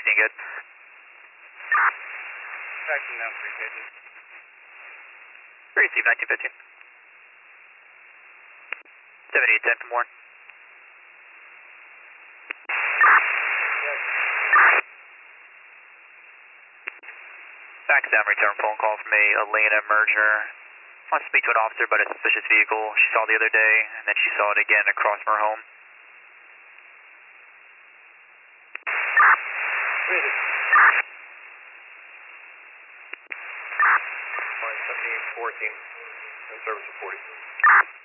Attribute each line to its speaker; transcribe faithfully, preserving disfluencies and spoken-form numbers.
Speaker 1: sixteen good.
Speaker 2: Tracking down three pages.
Speaker 1: Receive nineteen fifteen. seventy-eight ten from Warren. Back down, return phone call from a Elena Merger. Wants to speak to an officer about a suspicious vehicle she saw the other day, and then she saw it again across from her home.
Speaker 2: seventy-eight fourteen, and service reporting.